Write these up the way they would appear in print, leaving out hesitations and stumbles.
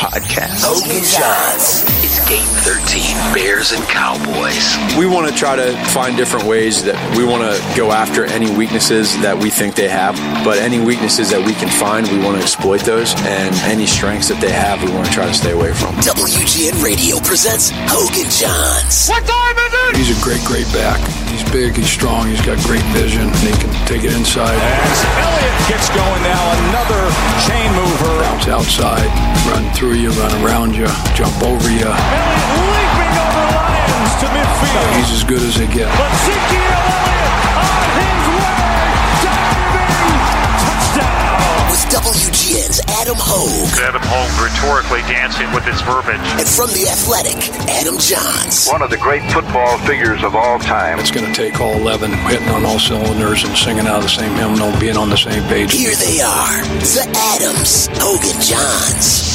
podcast. Hogan Johns. It's Game 13, Bears and Cowboys. We want to try to find different ways that we want to go after any weaknesses that we think they have, but any weaknesses that we can find, we want to exploit those, and any strengths that they have, we want to try to stay away from. WGN Radio presents Hogan Johns. What time is it? He's a great back. He's big, he's strong, he's got great vision, and he can take it inside. As Elliott gets going now, another chain mover. Bounce outside, run through you, run around you, jump over you. Elliott leaping over Lions to midfield. He's as good as they get. Ezekiel Elliott on his way, diving, touchdown. With WGN's Adam Hogue. Adam Hogue rhetorically dancing with his verbiage. And from The Athletic, Adam Johns. One of the great football figures of all time. It's going to take all 11 hitting on all cylinders and singing out of the same hymnal, being on the same page. Here they are, the Adams, Hogan Johns.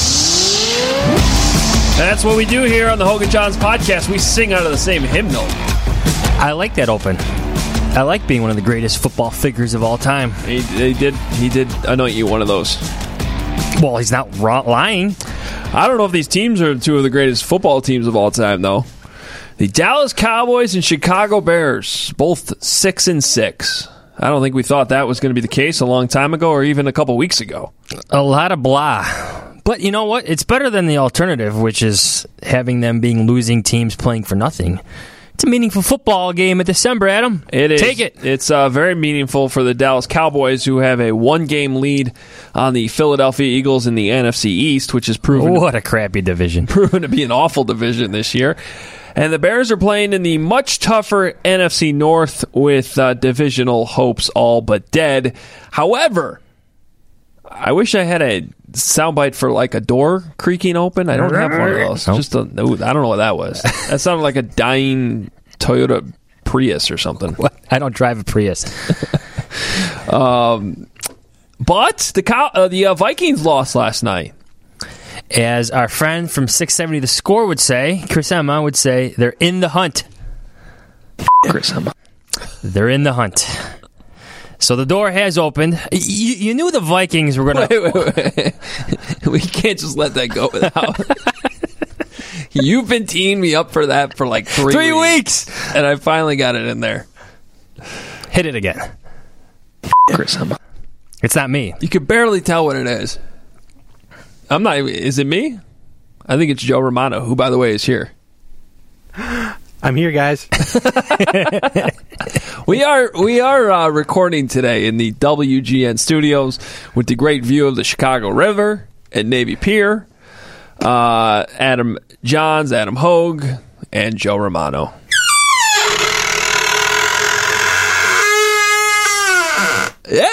That's what we do here on the Hogan Johns podcast. We sing out of the same hymnal. I like that open. I like being one of the greatest football figures of all time. He did anoint you one of those. Well, he's not lying. I don't know if these teams are two of the greatest football teams of all time, though. The Dallas Cowboys and Chicago Bears, both 6-6. I don't think we thought that was going to be the case a long time ago or even a couple weeks ago. A lot of blah. But you know what? It's better than the alternative, which is having them being losing teams playing for nothing. It's a meaningful football game in December, Adam. It is. Take it. It's very meaningful for the Dallas Cowboys, who have a one-game lead on the Philadelphia Eagles in the NFC East, which is proven what a crappy division. Proven to be an awful division this year. And the Bears are playing in the much tougher NFC North with divisional hopes all but dead. However, I wish I had a soundbite for like a door creaking open. I don't have one of those. Nope. I don't know what that was. That sounded like a dying Toyota Prius or something. What? I don't drive a Prius. But the Vikings lost last night. As our friend from 670 The Score would say, Chris Emma would say, they're in the hunt. Chris Emma. They're in the hunt. So the door has opened. You knew the Vikings were going to... Wait. We can't just let that go without... You've been teeing me up for that for like 3 weeks. And I finally got it in there. Hit it again. Chris Emma. It's not me. You can barely tell what it is. I'm not... Is it me? I think it's Joe Romano, who, by the way, is here. I'm here, guys. We are recording today in the WGN studios with the great view of the Chicago River at Navy Pier. Adam Johns, Adam Hogue, and Joe Romano. Yeah,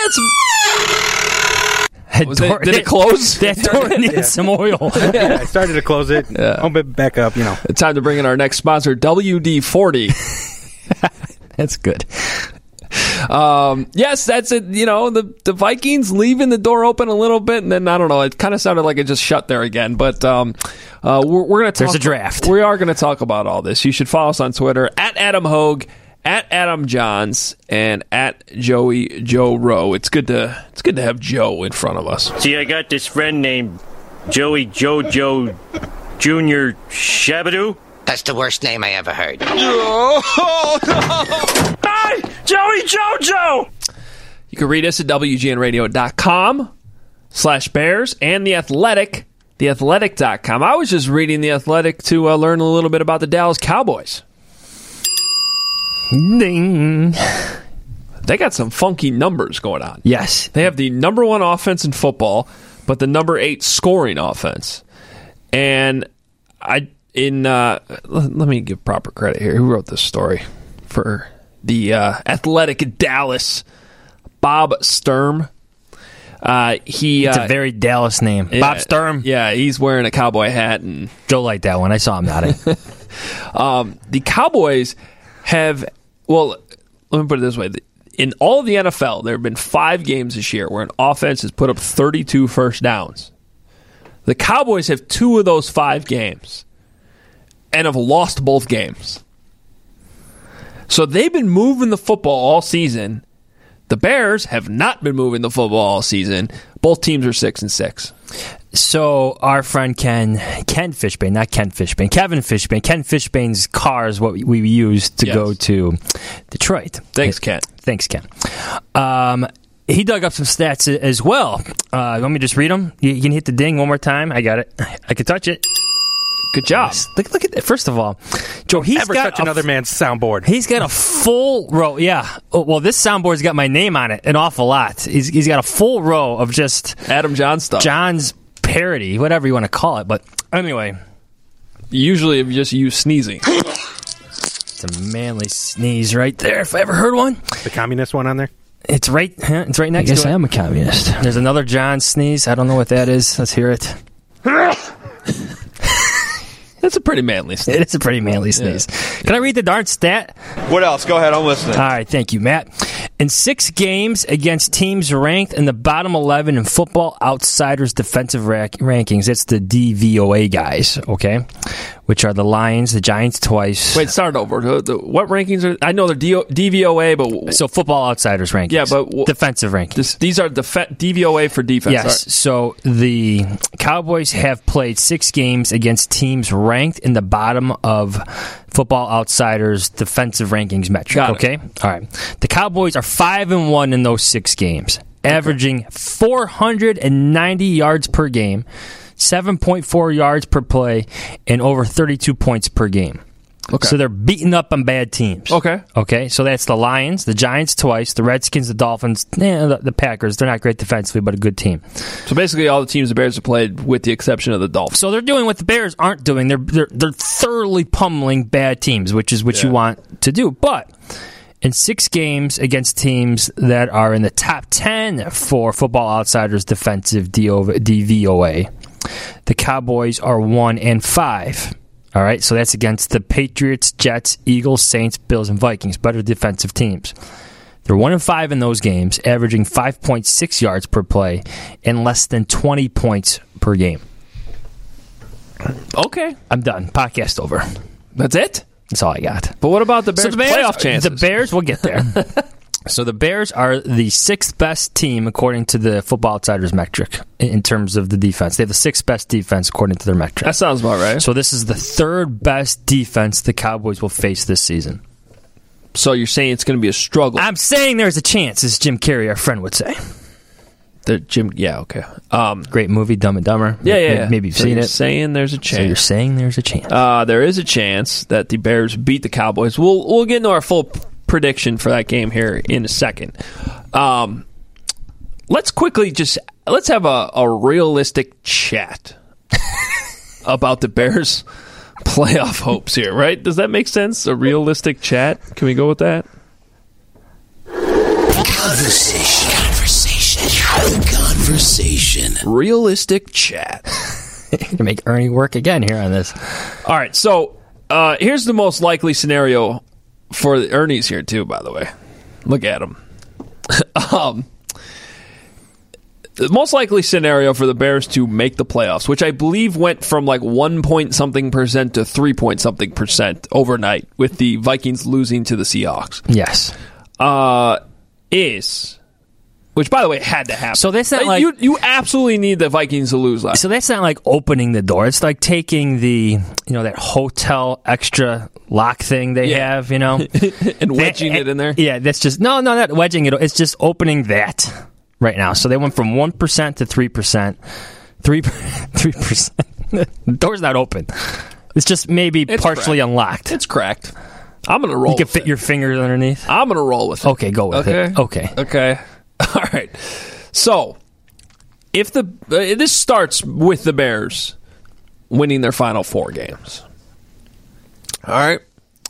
did it close? That door needs some oil. Yeah, I started to close it. Yeah. I'll be back up, It's time to bring in our next sponsor, WD-40. That's good. Yes, that's it. The Vikings leaving the door open a little bit, and then, I don't know, it kind of sounded like it just shut there again. But we're going to talk. There's a draft. We are going to talk about all this. You should follow us on Twitter, at Adam Hogue, at Adam Johns, and at Joe Rowe. It's good to have Joe in front of us. See, I got this friend named Joey Jojo Jr. Shabadoo. That's the worst name I ever heard. Oh, no! Hi, Joey Jojo! You can read us at WGNradio.com/Bears and The Athletic, theathletic.com. I was just reading The Athletic to learn a little bit about the Dallas Cowboys. Ding. They got some funky numbers going on. Yes. They have the number 1 offense in football, but the number 8 scoring offense. And let me give proper credit here. Who wrote this story for the Athletic Dallas? Bob Sturm. It's a very Dallas name. Yeah, Bob Sturm. Yeah, he's wearing a cowboy hat. And Joe liked that one. I saw him nodding. The Cowboys have... Well, let me put it this way. In all of the NFL, there have been 5 games this year where an offense has put up 32 first downs. The Cowboys have 2 of those 5 games and have lost both games. So they've been moving the football all season. The Bears have not been moving the football all season. Both teams are 6-6. So our friend Ken Fishbane, not Ken Fishbane, Kevin Fishbane. Ken Fishbane's car is what we used to go to Detroit. Thanks, Ken. Thanks, Ken. He dug up some stats as well. You want me to just read them? You can hit the ding one more time. I got it. I can touch it. Good job. Look at that. First of all, Joe, he's Never got touch another man's soundboard. He's got a full row. Yeah. Oh, well, this soundboard's got my name on it an awful lot. He's got a full row of just Adam John stuff. John's parody, whatever you want to call it. But anyway, usually if you just use sneezing. It's a manly sneeze right there. If I ever heard one. The communist one on there. It's right next to it. I guess I am a communist. There's another John sneeze. I don't know what that is. Let's hear it. That's a pretty manly sneeze. It's a pretty manly sneeze. Yeah. Can I read the darn stat? What else? Go ahead. I'm listening. All right. Thank you, Matt. In 6 games against teams ranked in the bottom 11 in Football Outsiders defensive rankings, it's the DVOA guys, okay? Which are the Lions, the Giants twice. Wait, start over. What rankings are... I know they're DVOA, but... So Football Outsiders rankings. Yeah, but... defensive rankings. These are DVOA for defense. Yes, right. So the Cowboys have played 6 games against teams ranked in the bottom of Football Outsiders defensive rankings metric, okay? All right. The Cowboys are 5-1 in those 6 games, averaging 490 yards per game, 7.4 yards per play, and over 32 points per game. Okay. So they're beating up on bad teams. Okay. So that's the Lions, the Giants twice, the Redskins, the Dolphins, the Packers. They're not great defensively, but a good team. So basically all the teams the Bears have played with the exception of the Dolphins. So they're doing what the Bears aren't doing. They're thoroughly pummeling bad teams, which is what you want to do. But in 6 games against teams that are in the top 10 for Football Outsiders defensive DVOA, the Cowboys are 1-5. All right, so that's against the Patriots, Jets, Eagles, Saints, Bills, and Vikings, better defensive teams. They're 1-5 in those games, averaging 5.6 yards per play and less than 20 points per game. Okay. I'm done. Podcast over. That's it? That's all I got. But what about the Bears' playoff chances? The Bears, we'll get there. So the Bears are the 6th best team according to the Football Outsiders metric in terms of the defense. They have the 6th best defense according to their metric. That sounds about right. So this is the 3rd best defense the Cowboys will face this season. So you're saying it's going to be a struggle? I'm saying there's a chance, as Jim Carrey, our friend, would say. Okay. Great movie, Dumb and Dumber. Yeah. Maybe you've seen it. Saying there's a chance. So you're saying there's a chance. There is a chance that the Bears beat the Cowboys. We'll get into our full prediction for that game here in a second. Let's have a realistic chat about the Bears' playoff hopes here, right? Does that make sense? A realistic chat? Can we go with that? Conversation. Realistic chat. To make Ernie work again here on this. All right, so here's the most likely scenario for Ernie's here too, by the way. Look at him. The most likely scenario for the Bears to make the playoffs, which I believe went from like 1-point-something% to 3-point-something% overnight with the Vikings losing to the Seahawks. Yes. Which, by the way, had to happen. So that's not like... You absolutely need the Vikings to lose last. So that's not like opening the door. It's like taking the, that hotel extra lock thing they have, and wedging it in there? Yeah, that's just... No, not wedging it. It's just opening that right now. So they went from 1% to 3%. 3%. The door's not open. It's just maybe partially unlocked. It's cracked. I'm going to roll. You can fit your fingers underneath? I'm going to roll with it. Okay, go with it. Okay. All right. So, if this starts with the Bears winning their final 4 games. All right.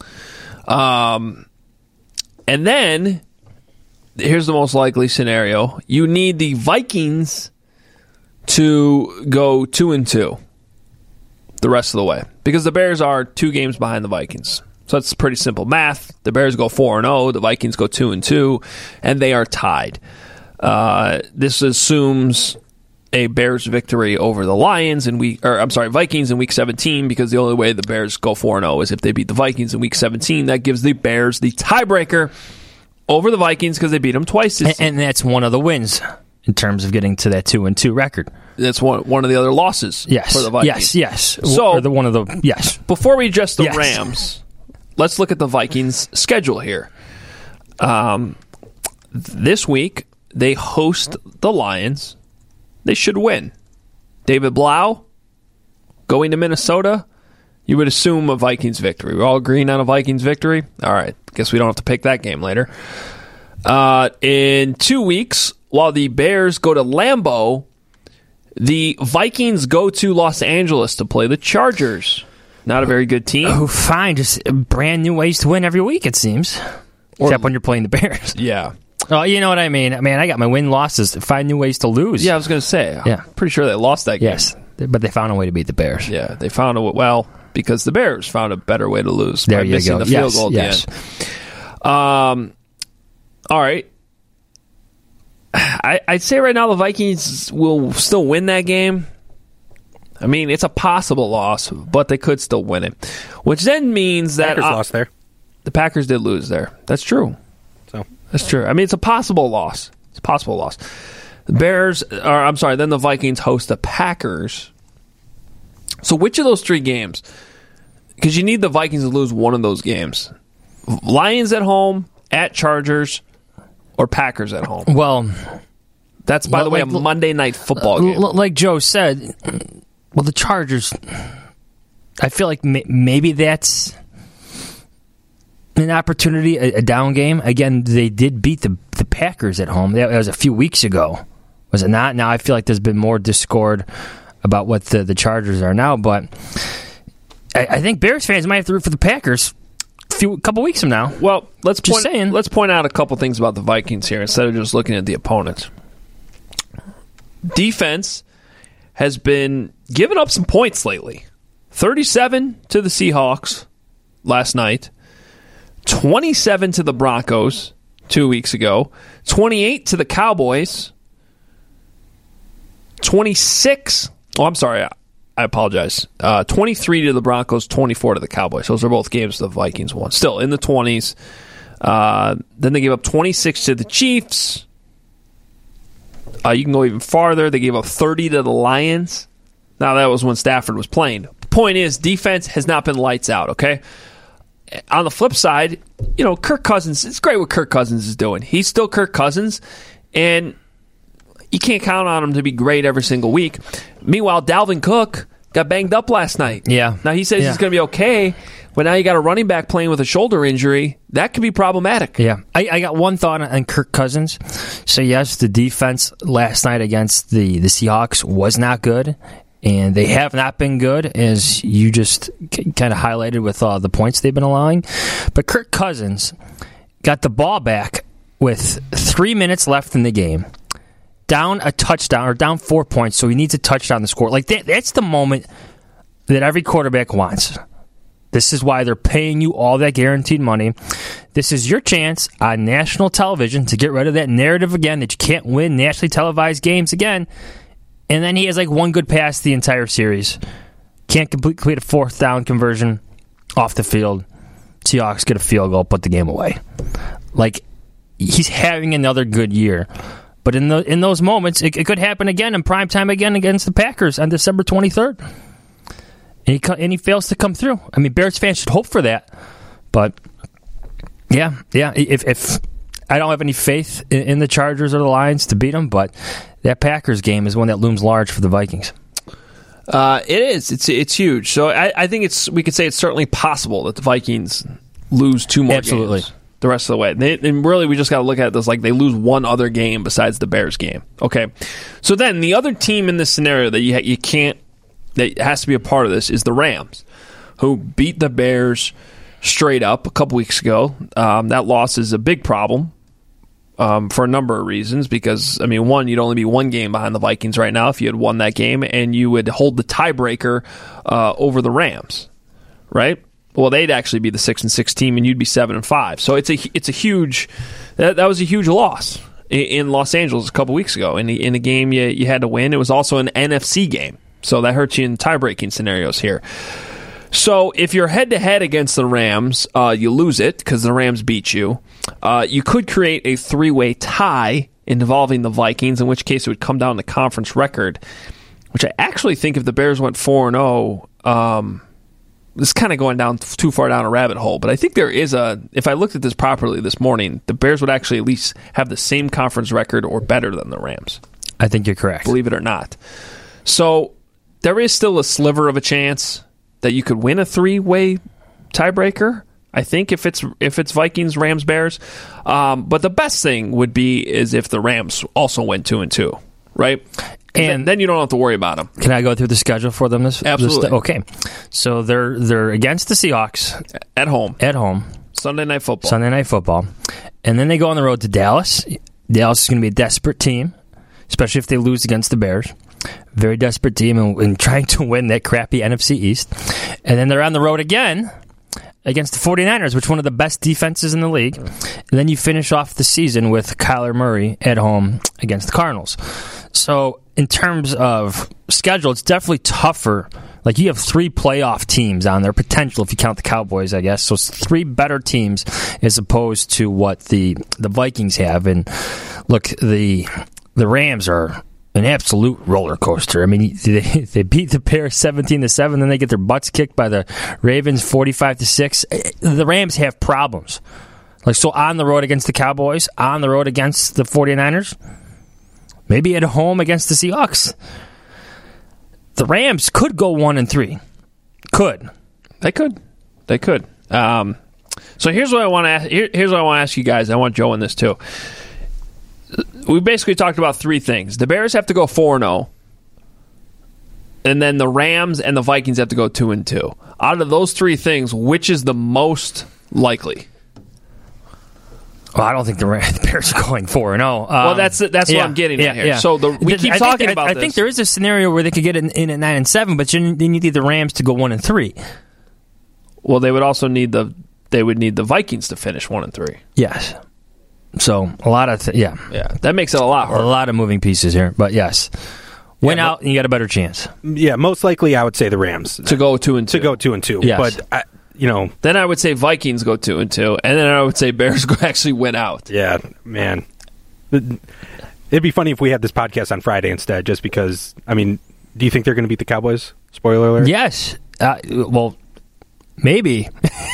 And then here's the most likely scenario. You need the Vikings to go 2-2 the rest of the way because the Bears are 2 games behind the Vikings. So that's pretty simple math. The Bears go 4-0, the Vikings go 2-2, and they are tied. This assumes a Bears victory over the Vikings in Week 17, because the only way the Bears go 4-0 is if they beat the Vikings in Week 17. That gives the Bears the tiebreaker over the Vikings because they beat them twice this season. And that's one of the wins in terms of getting to that 2-2 record. That's one of the other losses for the Vikings. Yes. So, before we address the Rams, let's look at the Vikings' schedule here. This week, they host the Lions. They should win. David Blau going to Minnesota. You would assume a Vikings victory. We're all agreeing on a Vikings victory? All right. Guess we don't have to pick that game later. In 2 weeks, while the Bears go to Lambeau, the Vikings go to Los Angeles to play the Chargers. Not a very good team. Oh, fine. Just brand new ways to win every week, it seems. Except when you're playing the Bears. Yeah. Oh, you know what I mean? I got my win-losses. Find new ways to lose. Yeah, I was going to say. I'm pretty sure they lost that game. Yes, but they found a way to beat the Bears. Yeah, they found because the Bears found a better way to lose by missing the field goal at the end. All right. I'd say right now the Vikings will still win that game. I mean, it's a possible loss, but they could still win it. Which then means that... Packers lost there. The Packers did lose there. That's true. That's true. I mean, it's a possible loss. The Bears... then the Vikings host the Packers. So which of those 3 games? Because you need the Vikings to lose one of those games. Lions at home, at Chargers, or Packers at home. Well, that's, by the way, a Monday Night Football game. Like Joe said, the Chargers, I feel like maybe that's an opportunity, a down game. Again, they did beat the Packers at home. That was a few weeks ago. Was it not? Now I feel like there's been more discord about what the Chargers are now, but I think Bears fans might have to root for the Packers a couple weeks from now. Well, let's point out a couple things about the Vikings here instead of just looking at the opponents. Defense has been giving up some points lately. 37 to the Seahawks last night, 27 to the Broncos 2 weeks ago, 28 to the Cowboys, 26... Oh, I'm sorry. I apologize. 23 to the Broncos, 24 to the Cowboys. Those are both games the Vikings won. Still in the 20s. Then they gave up 26 to the Chiefs. You can go even farther. They gave up 30 to the Lions. Now, that was when Stafford was playing. The point is, defense has not been lights out, okay? On the flip side, Kirk Cousins, it's great what Kirk Cousins is doing. He's still Kirk Cousins, and you can't count on him to be great every single week. Meanwhile, Dalvin Cook got banged up last night. Yeah. Now, he says he's going to be okay, but now you got a running back playing with a shoulder injury. That could be problematic. Yeah. I got one thought on Kirk Cousins. So, yes, the defense last night against the Seahawks was not good, and they have not been good, as you just kind of highlighted with the points they've been allowing. But Kirk Cousins got the ball back with 3 minutes left in the game. Down a touchdown, or down 4 points, so he needs a touchdown to score. Like, that's the moment that every quarterback wants. This is why they're paying you all that guaranteed money. This is your chance on national television to get rid of that narrative again that you can't win nationally televised games again. And then he has like one good pass the entire series. Can't complete a 4th down conversion off the field. Seahawks get a field goal, put the game away. Like, he's having another good year. But in those moments, it could happen again in prime time again against the Packers on December 23rd. And he fails to come through. I mean, Bears fans should hope for that. But, yeah. If I don't have any faith in the Chargers or the Lions to beat them, but that Packers game is one that looms large for the Vikings. It is. It's huge. So I think we could say it's certainly possible that the Vikings lose 2 more games the rest of the way. And really, we just got to look at this like they lose one other game besides the Bears game. Okay. So then the other team in this scenario that you can't, that has to be a part of this, is the Rams, who beat the Bears straight up a couple weeks ago. That loss is a big problem for a number of reasons because, I mean, one, you'd only be 1 game behind the Vikings right now if you had won that game, and you would hold the tiebreaker over the Rams, right? Well, they'd actually be the 6-6 team, and you'd be 7-5. So it's a huge that was a huge loss in Los Angeles a couple weeks ago. In the game you had to win. It was also an NFC game, so that hurts you in tie-breaking scenarios here. So if you're head-to-head against the Rams, you lose it because the Rams beat you. You could create a 3-way tie involving the Vikings, in which case it would come down to conference record. which I actually think if the Bears went 4-0, this is kind of going down too far down a rabbit hole, but I think there is if I looked at this properly this morning, the Bears would actually at least have the same conference record or better than the Rams. I think you're correct. Believe it or not. So there is still a sliver of a chance that you could win a 3-way tiebreaker, I think, if it's Vikings, Rams, Bears. But the best thing would be is if the Rams also went 2-2, right? And then you don't have to worry about them. Can I go through the schedule for them? Absolutely. Okay. So they're against the Seahawks. At home. Sunday Night Football. And then they go on the road to Dallas. Dallas is going to be a desperate team, especially if they lose against the Bears. Very desperate team and trying to win that crappy NFC East. And then they're on the road again against the 49ers, which is one of the best defenses in the league. And then you finish off the season with Kyler Murray at home against the Cardinals. So in terms of schedule, it's definitely tougher. Like, you have 3 playoff teams on their potential if you count the Cowboys, I guess. So it's 3 better teams as opposed to what the Vikings have. And look, the Rams are an absolute roller coaster. I mean, they beat the Bears 17-7, then they get their butts kicked by the Ravens 45-6. The Rams have problems. Like, so on the road against the Cowboys, on the road against the 49ers, maybe at home against the Seahawks. The Rams could go 1-3. They could. So here's what I want to ask. Here's what I want to ask you guys. I want Joe in this too. We basically talked about 3 things. The Bears have to go 4-0, and then the Rams and the Vikings have to go 2-2. Out of those 3 things, which is the most likely? Well, I don't think the Bears are going 4-0. Well, that's what I'm getting at here. Yeah. So we keep talking about this. I think there is a scenario where they could get in at 9-7, but they need the Rams to go 1-3. Well, they would also need the Vikings to finish 1-3. Yes. So a lot of yeah, that makes it a lot harder. A lot of moving pieces here, but yes, win out and you got a better chance. Yeah, most likely I would say the Rams to go 2-2. To go 2-2. Yes. But then I would say Vikings go 2-2, and then I would say Bears go actually win out. Yeah, man, it'd be funny if we had this podcast on Friday instead, just because. I mean, do you think they're going to beat the Cowboys? Spoiler alert. Yes. Well, maybe.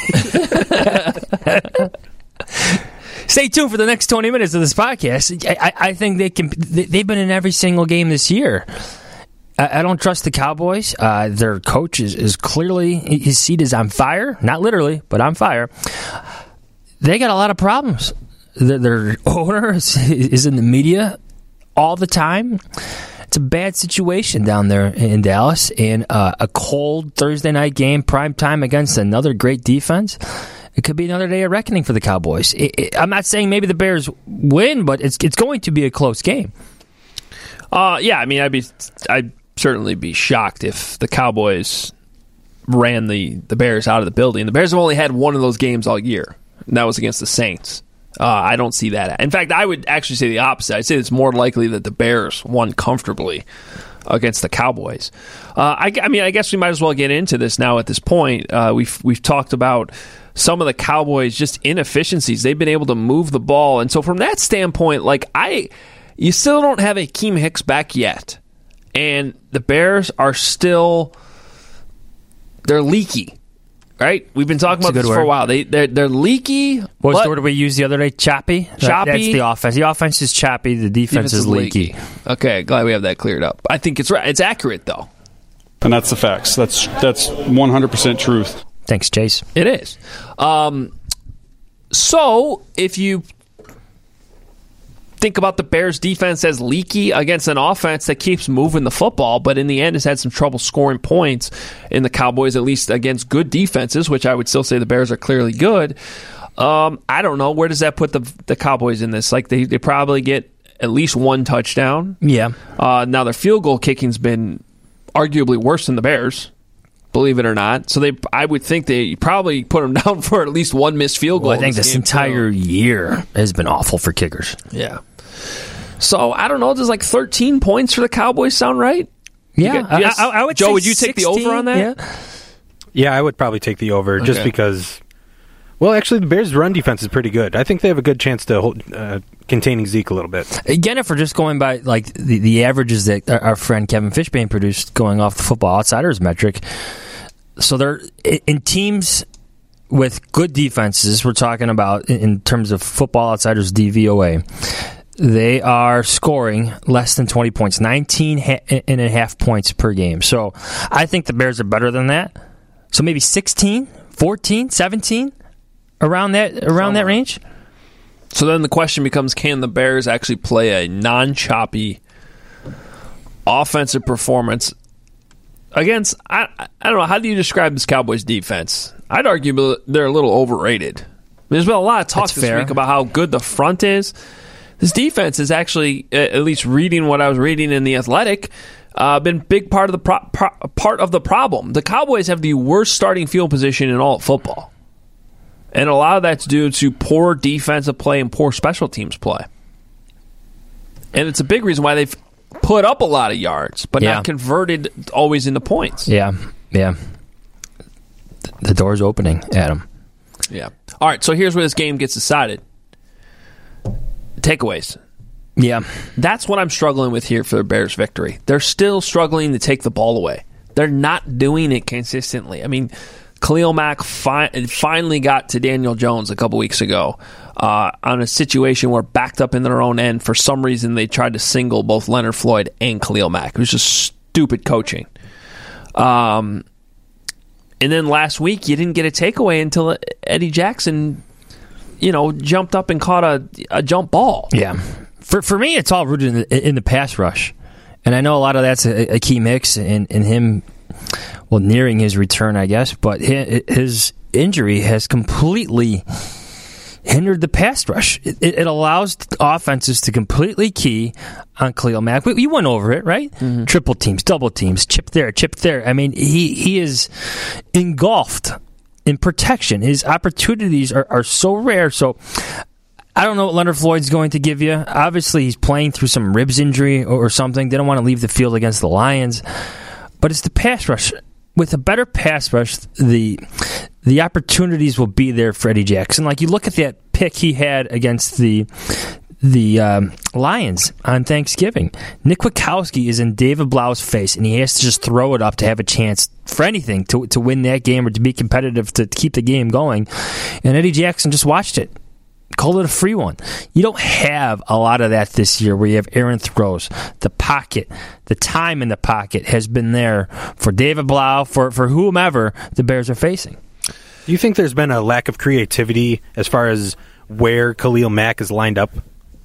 Stay tuned for the next 20 minutes of this podcast. I think they can. They've been in every single game this year. I don't trust the Cowboys. Their coach is clearly, his seat is on fire. Not literally, but on fire. They got a lot of problems. Their owner is in the media all the time. It's a bad situation down there in Dallas. And a cold Thursday night game, prime time against another great defense. It could be another day of reckoning for the Cowboys. I'm not saying maybe the Bears win, but it's going to be a close game. Yeah, I mean, I'd certainly be shocked if the Cowboys ran the Bears out of the building. The Bears have only had one of those games all year, and that was against the Saints. I don't see that. In fact, I would actually say the opposite. I'd say it's more likely that the Bears won comfortably against the Cowboys. I guess we might as well get into this now at this point. We've talked about some of the Cowboys' just inefficiencies. They've been able to move the ball. And so from that standpoint, you still don't have Akeem Hicks back yet. And the Bears are they're leaky. Right? We've been talking about this for a while. They're leaky. What was the word we used the other day? Choppy? Choppy. That's the offense. The offense is choppy. The defense is leaky. Okay, glad we have that cleared up. I think it's right. It's accurate, though. And that's the facts. That's 100% truth. Thanks, Chase. It is. So, if you think about the Bears' defense as leaky against an offense that keeps moving the football, but in the end has had some trouble scoring points in the Cowboys, at least against good defenses, which I would still say the Bears are clearly good. I don't know. Where does that put the Cowboys in this? Like, they probably get at least one touchdown. Yeah. Now, their field goal kicking's been arguably worse than the Bears, believe it or not. So I would think they probably put them down for at least one missed field goal. Well, I think this entire year has been awful for kickers. Yeah. So, I don't know. Does 13 points for the Cowboys sound right? Yeah. I would Joe, say would you take 16, the over on that? Yeah, I would probably take the over just because, Well, actually, the Bears' run defense is pretty good. I think they have a good chance to hold, containing Zeke a little bit. Again, if we're just going by like the averages that our friend Kevin Fishbane produced, going off the Football Outsiders metric, so they're in teams with good defenses. We're talking about in terms of Football Outsiders DVOA. They are scoring less than 20 points, 19.5 points per game. So I think the Bears are better than that. So maybe 16, 14, 17. Around that range? So then the question becomes, can the Bears actually play a non-choppy offensive performance against, I don't know, how do you describe this Cowboys defense? I'd argue they're a little overrated. There's been a lot of talk this week about how good the front is. This defense is actually, at least reading what I was reading in The Athletic, been a big part of the problem. The Cowboys have the worst starting field position in all of football. And a lot of that's due to poor defensive play and poor special teams play. And it's a big reason why they've put up a lot of yards, but not converted always into points. Yeah. The door's opening, Adam. Yeah. All right, so here's where this game gets decided. Takeaways. Yeah. That's what I'm struggling with here for the Bears' victory. They're still struggling to take the ball away. They're not doing it consistently. I mean, Khalil Mack finally got to Daniel Jones a couple weeks ago on a situation where backed up in their own end. For some reason, they tried to single both Leonard Floyd and Khalil Mack. It was just stupid coaching. And then last week, you didn't get a takeaway until Eddie Jackson, jumped up and caught a jump ball. Yeah. For me, it's all rooted in the pass rush. And I know a lot of that's a key mix in him, nearing his return, I guess. But his injury has completely hindered the pass rush. It allows offenses to completely key on Khalil Mack. We went over it, right? Mm-hmm. Triple teams, double teams, chip there. I mean, he is engulfed in protection. His opportunities are so rare. So I don't know what Leonard Floyd's going to give you. Obviously, he's playing through some ribs injury or something. They don't want to leave the field against the Lions. But it's the pass rush. With a better pass rush, the opportunities will be there for Eddie Jackson. Like, you look at that pick he had against the Lions on Thanksgiving. Nick Witkowski is in David Blau's face, and he has to just throw it up to have a chance for anything, to win that game or to be competitive, to keep the game going. And Eddie Jackson just watched it. Call it a free one. You don't have a lot of that this year where you have errant throws. The pocket, the time in the pocket has been there for David Blau, for whomever the Bears are facing. Do you think there's been a lack of creativity as far as where Khalil Mack is lined up?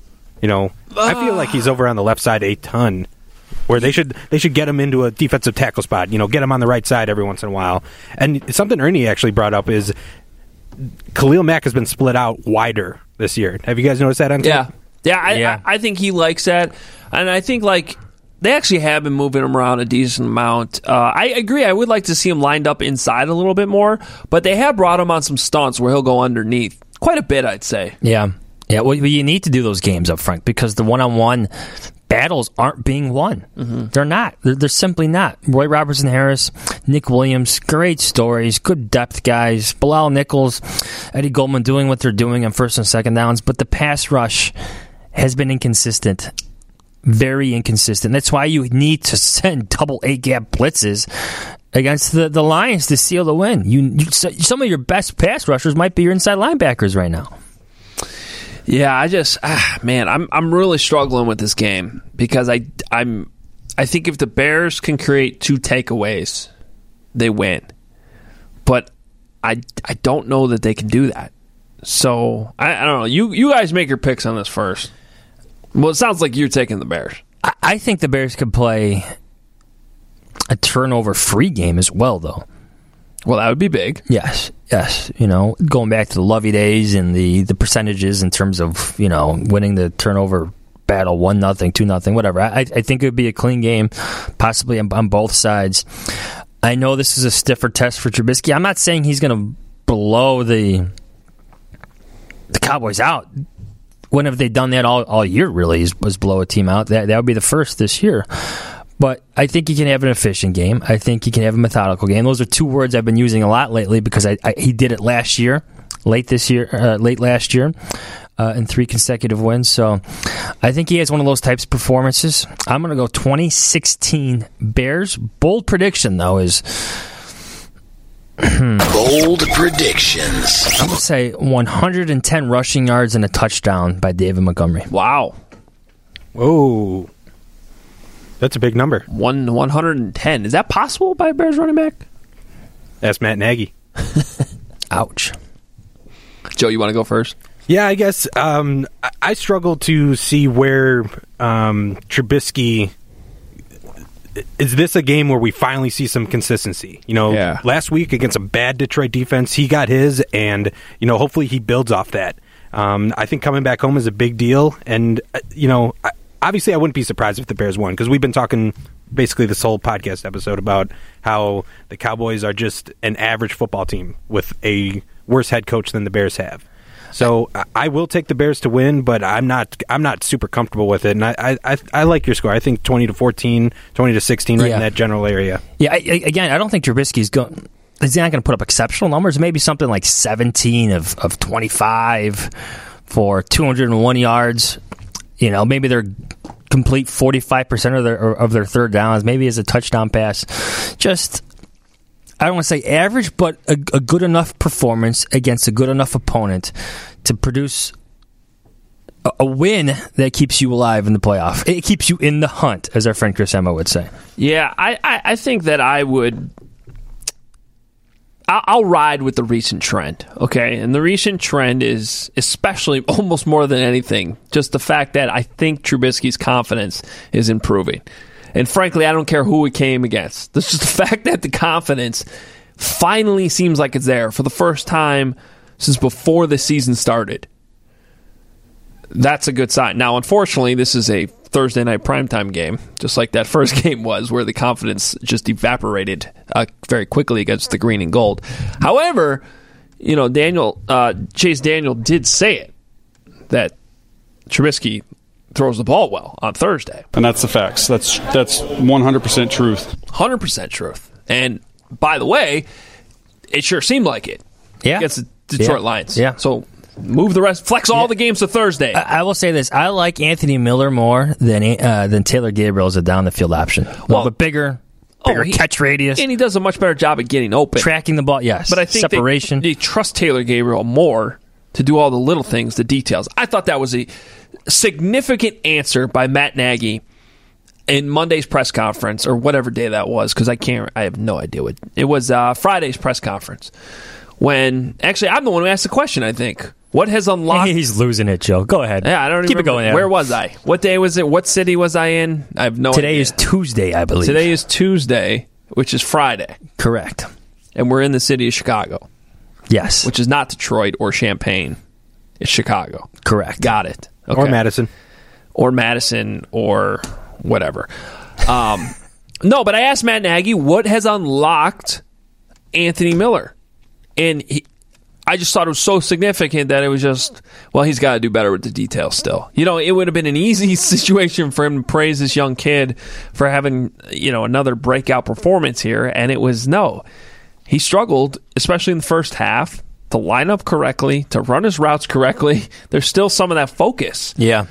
I feel like he's over on the left side a ton, where they should get him into a defensive tackle spot, get him on the right side every once in a while. And something Ernie actually brought up is Khalil Mack has been split out wider this year. Have you guys noticed that on tape? Yeah, I think he likes that. And I think, they actually have been moving him around a decent amount. I agree. I would like to see him lined up inside a little bit more. But they have brought him on some stunts where he'll go underneath. Quite a bit, I'd say. Yeah. Well, you need to do those games up front because the one-on-one battles aren't being won. Mm-hmm. They're not. They're simply not. Roy Robertson Harris, Nick Williams, great stories, good depth guys. Bilal Nichols, Eddie Goldman doing what they're doing on first and second downs, but the pass rush has been inconsistent. Very inconsistent. That's why you need to send double A-gap blitzes against the Lions to seal the win. Some of your best pass rushers might be your inside linebackers right now. Yeah, I'm really struggling with this game because I think if the Bears can create 2 takeaways, they win. But I don't know that they can do that. So I don't know. You guys make your picks on this first. Well, it sounds like you're taking the Bears. I think the Bears could play a turnover-free game as well, though. Well, that would be big. Yes. Going back to the Lovey days and the percentages in terms of, winning the turnover battle 1-0, 2-0, whatever. I think it would be a clean game, possibly on both sides. I know this is a stiffer test for Trubisky. I'm not saying he's going to blow the Cowboys out. When have they done that all year, really, was blow a team out? That would be the first this year. But I think he can have an efficient game. I think he can have a methodical game. Those are 2 words I've been using a lot lately because he did it last year late last year. In 3 consecutive wins. So I think he has one of those types of performances. I'm going to go 2016 Bears. Bold prediction, though, is... Bold predictions. I'm going to say 110 rushing yards and a touchdown by David Montgomery. Wow. Whoa. That's a big number. 110. Is that possible by a Bears running back? That's Matt Nagy. Ouch. Joe, you want to go first? Yeah, I guess I struggle to see where Trubisky... Is this a game where we finally see some consistency? Last week against a bad Detroit defense, he got his, and hopefully he builds off that. I think coming back home is a big deal, and obviously I wouldn't be surprised if the Bears won, because we've been talking basically this whole podcast episode about how the Cowboys are just an average football team with a worse head coach than the Bears have. So I will take the Bears to win, but I'm not super comfortable with it. And I like your score. I think 20-14, 20-16, right in that general area. Yeah. Again, I don't think Trubisky's going. He's not going to put up exceptional numbers. Maybe something like 17 of 25 for 201 yards. Maybe they're complete 45% of their third downs. Maybe as a touchdown pass. Just. I don't want to say average, but a good enough performance against a good enough opponent to produce a win that keeps you alive in the playoff. It keeps you in the hunt, as our friend Chris Emma would say. Yeah, I think that I'll ride with the recent trend, okay? And the recent trend is especially, almost more than anything, just the fact that I think Trubisky's confidence is improving. And frankly, I don't care who it came against. This is the fact that the confidence finally seems like it's there for the first time since before the season started. That's a good sign. Now, unfortunately, this is a Thursday night primetime game, just like that first game was, where the confidence just evaporated very quickly against the green and gold. However, Chase Daniel did say it, that Trubisky throws the ball well on Thursday. And that's the facts. That's 100% truth. 100% truth. And by the way, it sure seemed like it. Yeah. Against the Detroit Lions. Yeah. So move the rest, flex all the games to Thursday. I will say this. I like Anthony Miller more than Taylor Gabriel as a down the field option. Well, but bigger catch radius. And he does a much better job at getting open. Tracking the ball, yes. But I think separation. They trust Taylor Gabriel more to do all the little things, the details. I thought that was a significant answer by Matt Nagy in Monday's press conference, or whatever day that was, because I have no idea what it was. Friday's press conference, when actually I'm the one who asked the question. I think what has unlocked. He's losing it, Joe. Go ahead. Yeah, I don't keep remember. it going. There. Where was I? What day was it? What city was I in? I have no idea. Today is Tuesday, I believe. Today is Tuesday, which is Friday. Correct. And we're in the city of Chicago. Yes. Which is not Detroit or Champaign. It's Chicago. Correct. Got it. Okay. Or Madison. Or whatever. No, but I asked Matt Nagy what has unlocked Anthony Miller. And I just thought it was so significant that it was just, well, he's got to do better with the details still. It would have been an easy situation for him to praise this young kid for having, another breakout performance here. And it was no. He struggled, especially in the first half, to line up correctly, to run his routes correctly. There's still some of that focus. Yeah.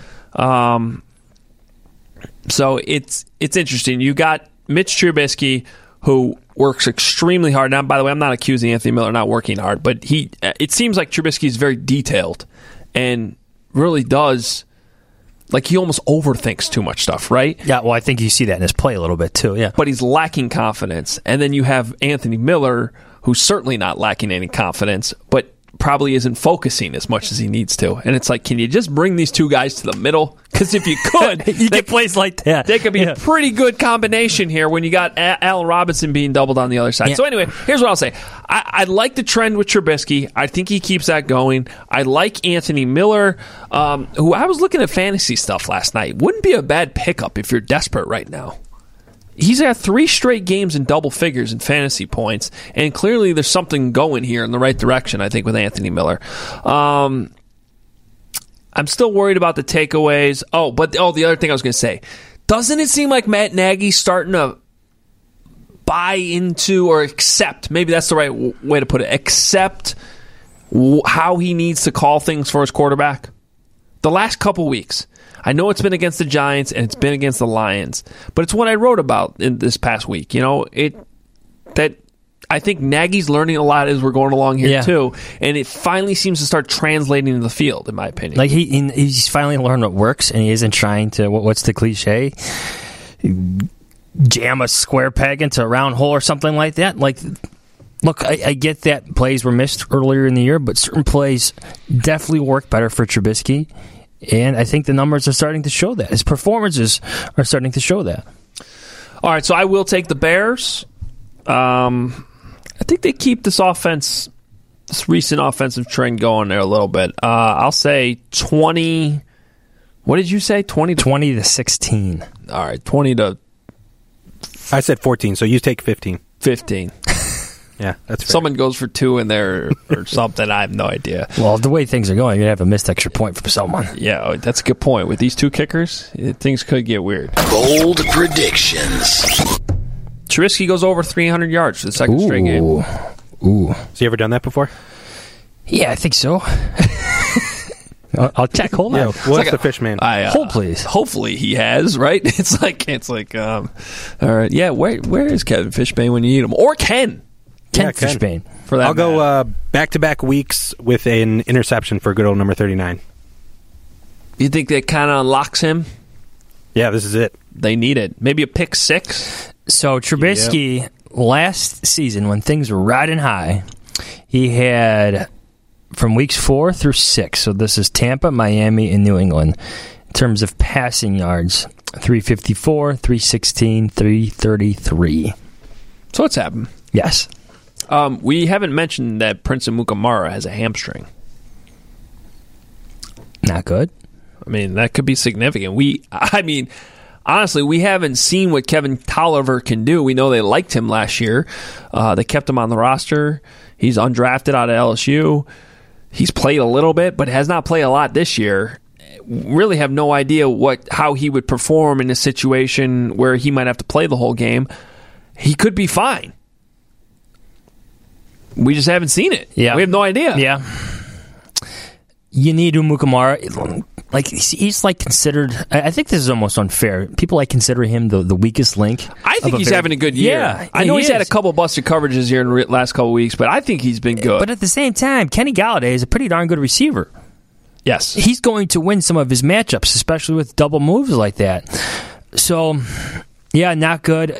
So it's interesting. You got Mitch Trubisky, who works extremely hard. Now, by the way, I'm not accusing Anthony Miller of not working hard, but it seems like Trubisky is very detailed and really does, like, he almost overthinks too much stuff, right? Yeah, well, I think you see that in his play a little bit too, yeah. But he's lacking confidence. And then you have Anthony Miller, who's certainly not lacking any confidence, but probably isn't focusing as much as he needs to. And it's like, can you just bring these two guys to the middle? Because if you could, you get plays like that. They could be a pretty good combination here when you got Allen Robinson being doubled on the other side. Yeah. So anyway, here's what I'll say. I like the trend with Trubisky. I think he keeps that going. I like Anthony Miller, who I was looking at fantasy stuff last night. Wouldn't be a bad pickup if you're desperate right now. He's got 3 straight games in double figures in fantasy points, and clearly there's something going here in the right direction, I think, with Anthony Miller. I'm still worried about the takeaways. The other thing I was going to say, doesn't it seem like Matt Nagy's starting to buy into or accept, maybe that's the right way to put it, accept how he needs to call things for his quarterback? The last couple weeks. I know it's been against the Giants and it's been against the Lions, but it's what I wrote about in this past week. That I think Nagy's learning a lot as we're going along here too, and it finally seems to start translating in the field, in my opinion. Like he's finally learned what works, and he isn't trying to, what's the cliche? Jam a square peg into a round hole or something like that. Like, look, I get that plays were missed earlier in the year, but certain plays definitely work better for Trubisky, and I think the numbers are starting to show that. His performances are starting to show that. All right, so I will take the Bears. I think they keep this recent offensive trend going there a little bit. I'll say 20. What did you say? 20 to 16. All right, 20 to. I said 14, so you take 15. 15. Yeah, that's fair. Someone goes for 2 in there or something. I have no idea. Well, the way things are going, you're going to have a missed extra point from someone. Yeah, that's a good point. With these 2 kickers, things could get weird. Bold predictions. Trubisky goes over 300 yards for the second straight game. Ooh. Has he ever done that before? Yeah, I think so. I'll check. Hold on. What's the fish man? Hold, please. Hopefully he has, right? It's like. All right. Yeah. Where is Kevin Fishbane when you need him? Or Ken Fishbane. For that. I'll go back-to-back weeks with an interception for good old number 39. You think that kind of unlocks him? Yeah, this is it. They need it. Maybe a pick 6. So Trubisky last season, when things were riding high, he had from weeks 4 through 6. So this is Tampa, Miami, and New England. In terms of passing yards, 354, 316, 333. So it's happened. Yes. We haven't mentioned that Prince Amukamara has a hamstring. Not good. I mean, that could be significant. Honestly, we haven't seen what Kevin Tolliver can do. We know they liked him last year. They kept him on the roster. He's undrafted out of LSU. He's played a little bit, but has not played a lot this year. Really have no idea how he would perform in a situation where he might have to play the whole game. He could be fine. We just haven't seen it. Yeah. We have no idea. Yeah. You need Amukamara. Like, he's like considered. I think this is almost unfair. People consider him the weakest link. I think he's having a good year. Yeah, I know he's had a couple busted coverages here in the last couple weeks, but I think he's been good. But at the same time, Kenny Galladay is a pretty darn good receiver. Yes, he's going to win some of his matchups, especially with double moves like that. So, yeah, not good.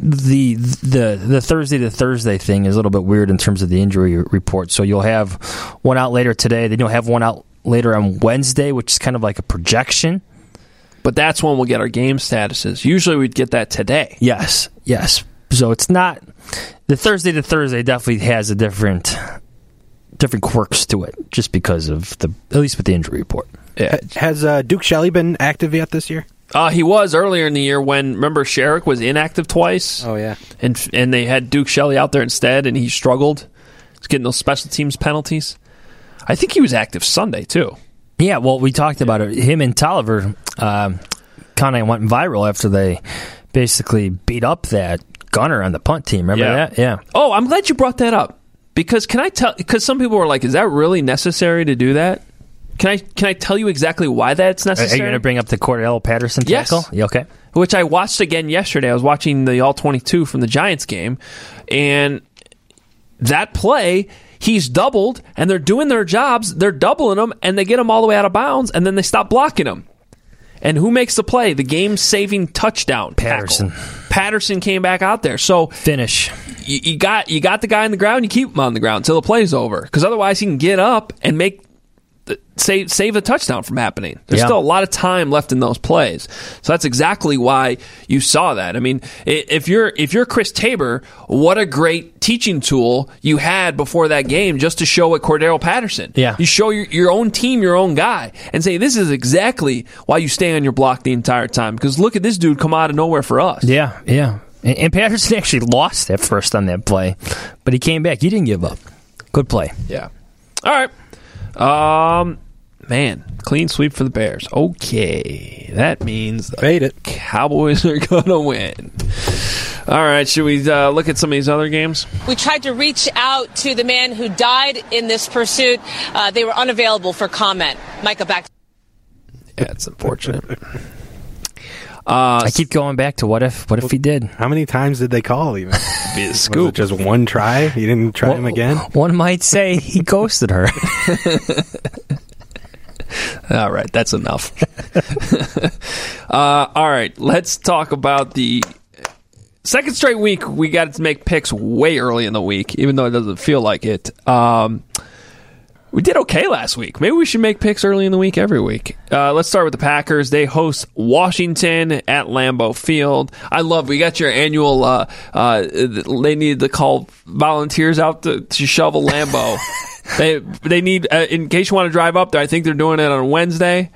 The Thursday to Thursday thing is a little bit weird in terms of the injury report. So you'll have one out later today. Then you'll have one out later on Wednesday, which is kind of like a projection. But that's when we'll get our game statuses. Usually we'd get that today. Yes. So it's not... The Thursday to Thursday definitely has a different quirks to it, just because of at least with the injury report. Yeah. Has Duke Shelley been active yet this year? He was earlier in the year when, remember, Sherrick was inactive twice? Oh, yeah. And they had Duke Shelley out there instead, and he struggled. He's getting those special teams penalties. I think he was active Sunday, too. Yeah, well, we talked about it. Him and Tolliver kind of went viral after they basically beat up that gunner on the punt team. Remember that? Yeah. Oh, I'm glad you brought that up. Because some people were like, is that really necessary to do that? Can I tell you exactly why that's necessary? Are you going to bring up the Cordell Patterson tackle? Yes. Yeah, okay. Which I watched again yesterday. I was watching the All-22 from the Giants game, and that play, he's doubled, and they're doing their jobs. They're doubling him, and they get him all the way out of bounds, and then they stop blocking him. And who makes the play? The game-saving touchdown. Patterson. Patterson came back out there. So finish. You got the guy on the ground. You keep him on the ground until the play's over, because otherwise he can get up and save a touchdown from happening. There's still a lot of time left in those plays. So that's exactly why you saw that. I mean, if you're Chris Tabor, what a great teaching tool you had before that game just to show it Cordell Patterson. Yeah. You show your own team, your own guy, and say, this is exactly why you stay on your block the entire time. Because look at this dude come out of nowhere for us. Yeah. And Patterson actually lost at first on that play, but he came back. He didn't give up. Good play. Yeah. All right. Man, clean sweep for the Bears. Okay. That means the Fade it. Cowboys are going to win. All right, should we look at some of these other games? We tried to reach out to the man who died in this pursuit. They were unavailable for comment. Micah, back. Yeah, it's unfortunate. I keep going back to what if he did? How many times did they call even? Be a scoop. Was it just one try? You didn't try him again? One might say he ghosted her. All right, that's enough. All right, let's talk about the second straight week. We got to make picks way early in the week, even though it doesn't feel like it. We did okay last week. Maybe we should make picks early in the week every week. Let's start with the Packers. They host Washington at Lambeau Field. We got your annual, they need to call volunteers out to shovel Lambeau. They need, in case you want to drive up there, I think they're doing it on Wednesday.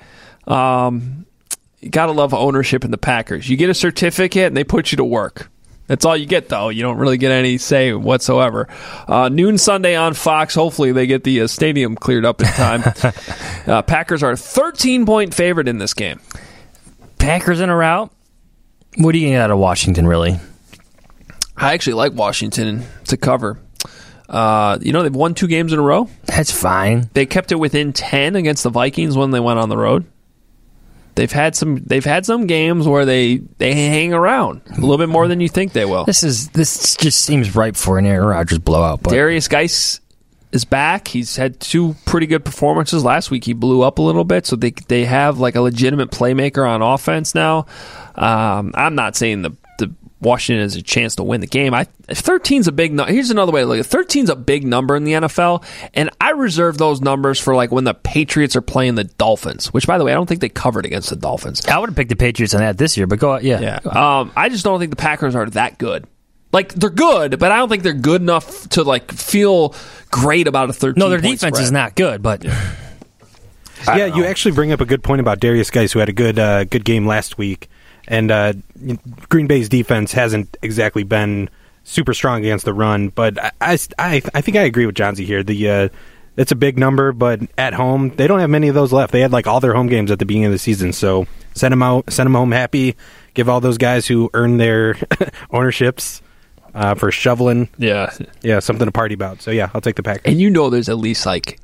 You got to love ownership in the Packers. You get a certificate and they put you to work. That's all you get, though. You don't really get any say whatsoever. Noon Sunday on Fox. Hopefully they get the stadium cleared up in time. Packers are a 13-point favorite in this game. Packers in a rout? What do you get out of Washington, really? I actually like Washington to cover. They've won 2 games in a row. That's fine. They kept it within 10 against the Vikings when they went on the road. They've had some games where they hang around a little bit more than you think they will. This just seems ripe for an Aaron Rodgers blowout. But Darius Geis is back. He's had 2 pretty good performances. Last week he blew up a little bit, so they have like a legitimate playmaker on offense now. I'm not saying the Washington has a chance to win the game. 13's a big number. Here's another way to look at it. 13's a big number in the NFL, and I reserve those numbers for like when the Patriots are playing the Dolphins, which, by the way, I don't think they covered against the Dolphins. I would have picked the Patriots on that this year, but go on. Yeah. I just don't think the Packers are that good. Like, they're good, but I don't think they're good enough to like feel great about a 13. No, their defense is not good, but yeah, you actually bring up a good point about Darius Geis, who had a good game last week. And Green Bay's defense hasn't exactly been super strong against the run, but I think I agree with Johnsy here. It's a big number, but at home they don't have many of those left. They had like all their home games at the beginning of the season, so send them home happy. Give all those guys who earn their ownerships for shoveling, something to party about. So yeah, I'll take the Packers. And there's at least like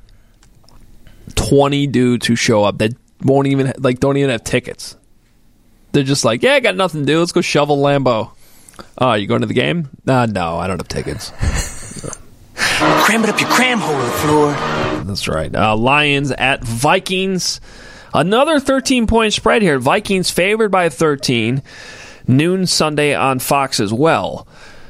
20 dudes who show up that don't even have tickets. They're just like, I got nothing to do. Let's go shovel Lambeau. Oh, you going to the game? No, I don't have tickets. Cram it up your cram hole on the floor. That's right. Lions at Vikings. Another 13-point spread here. Vikings favored by 13. Noon Sunday on Fox as well.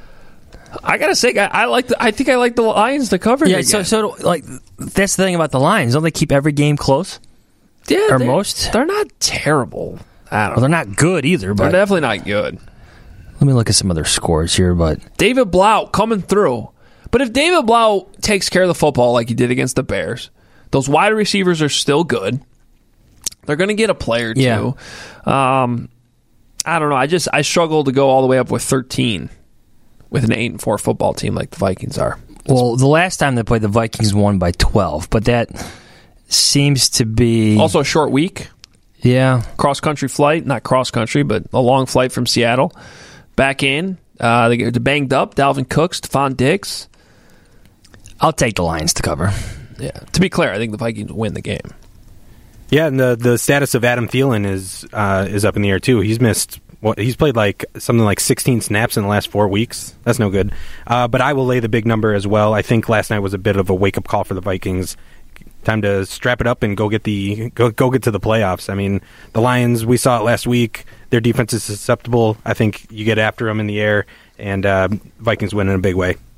I gotta say, I think I like the Lions to cover. Yeah, so like that's the thing about the Lions. Don't they keep every game close? Yeah, or most. They're not terrible. I don't know. They're not good either, but they're definitely not good. Let me look at some other scores here, but David Blau coming through. But if David Blau takes care of the football like he did against the Bears, those wide receivers are still good. They're going to get a play or two. Yeah. I don't know. I struggle to go all the way up with 13 with an 8-4 football team like the Vikings are. Well, the last time they played, the Vikings won by 12, but that seems to be also a short week. Yeah. Cross-country flight. Not cross-country, but a long flight from Seattle. Back in. They get banged up. Dalvin Cook, Stephon Diggs. I'll take the Lions to cover. Yeah. To be clear, I think the Vikings win the game. Yeah, and the status of Adam Thielen is up in the air, too. He's missed... he's played something like 16 snaps in the last 4 weeks. That's no good. But I will lay the big number as well. I think last night was a bit of a wake-up call for the Vikings. Time to strap it up and go get to the playoffs. I mean, the Lions, we saw it last week. Their defense is susceptible. I think you get after them in the air, and Vikings win in a big way.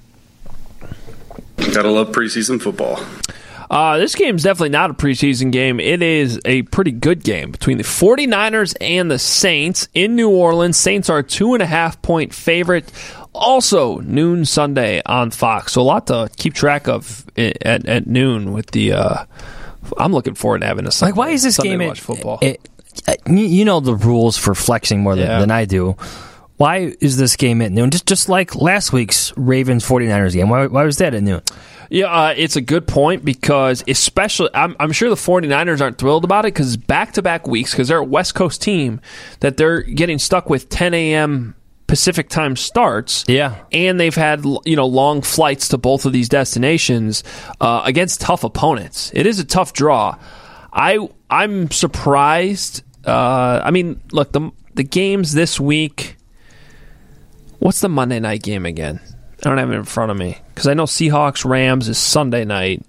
Gotta love preseason football. This game is definitely not a preseason game. It is a pretty good game between the 49ers and the Saints in New Orleans. Saints are a 2.5-point favorite. Also, noon Sunday on Fox. So a lot to keep track of at noon with the... I'm looking forward to having a Sunday, why is this Sunday game watch football. You know the rules for flexing more than I do. Why is this game at noon? Just like last week's Ravens-49ers game. Why was that at noon? Yeah, it's a good point because especially, I'm sure the 49ers aren't thrilled about it because back-to-back weeks, because they're a West Coast team, that they're getting stuck with 10 a.m. Pacific time starts. Yeah. And they've had long flights to both of these destinations against tough opponents. It is a tough draw. I'm surprised. Look, the games this week, what's the Monday night game again? I don't have it in front of me because I know Seahawks-Rams is Sunday night.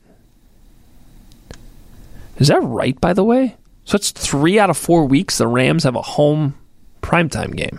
Is that right, by the way? So it's 3 out of 4 weeks the Rams have a home primetime game.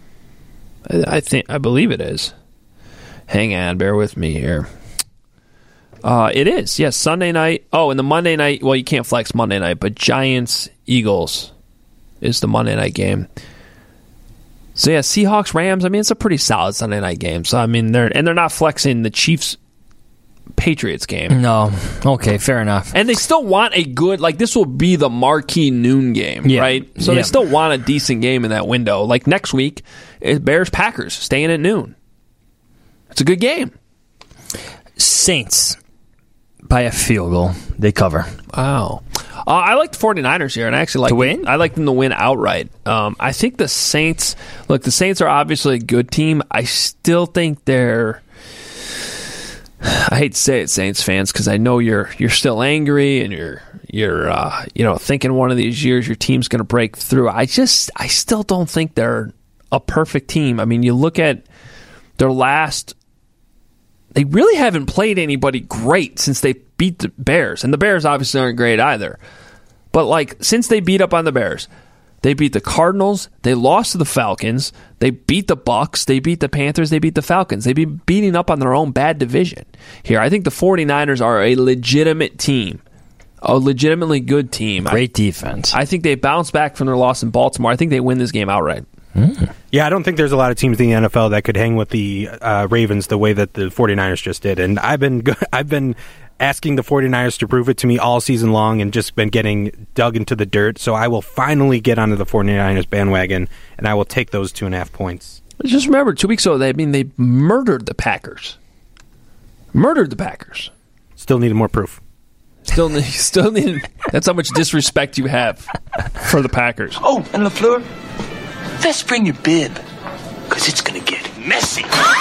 I believe it is. Hang on, bear with me here. It is, yes, Sunday night. Oh, and the Monday night, well, you can't flex Monday night, but Giants-Eagles is the Monday night game. So yeah, Seahawks-Rams, it's a pretty solid Sunday night game. So they're not flexing the Chiefs-Patriots game. No. Okay, fair enough. And they still want a good, this will be the marquee noon game, right? So they still want a decent game in that window. Like next week, it's Bears-Packers staying at noon. It's a good game. Saints by a field goal. They cover. Wow. I like the 49ers here, and I actually like to win. I like them to win outright. I think the Saints. Look, the Saints are obviously a good team. I still think they're. I hate to say it, Saints fans, because I know you're still angry and you're thinking one of these years your team's going to break through. I still don't think they're a perfect team. You look at their last. They really haven't played anybody great since they beat the Bears. And the Bears obviously aren't great either. But, since they beat up on the Bears, they beat the Cardinals, they lost to the Falcons, they beat the Bucs, they beat the Panthers, they beat the Falcons. They've been beating up on their own bad division. Here, I think the 49ers are a legitimate team. A legitimately good team. Great defense. I think they bounce back from their loss in Baltimore. I think they win this game outright. Yeah, I don't think there's a lot of teams in the NFL that could hang with the Ravens the way that the 49ers just did. And I've been asking the 49ers to prove it to me all season long and just been getting dug into the dirt. So I will finally get onto the 49ers bandwagon, and I will take those 2.5 points. Just remember, 2 weeks ago, they murdered the Packers. Still needed more proof. Still need. That's how much disrespect you have for the Packers. Oh, and LaFleur, best bring your bib, because it's going to get messy.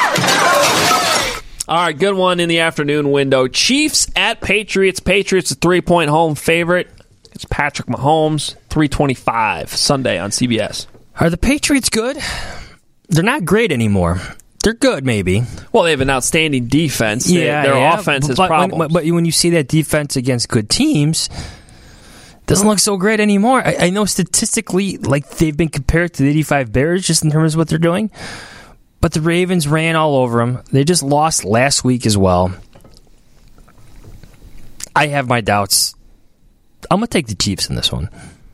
All right, good one in the afternoon window. Chiefs at Patriots. Patriots a 3-point home favorite. It's Patrick Mahomes, 3:25 Sunday on CBS. Are the Patriots good? They're not great anymore. They're good, maybe. Well, they have an outstanding defense. Their offense has problems. But when you see that defense against good teams, it doesn't look so great anymore. I know statistically, they've been compared to the 85 Bears just in terms of what they're doing. But the Ravens ran all over them. They just lost last week as well. I have my doubts. I'm going to take the Chiefs in this one.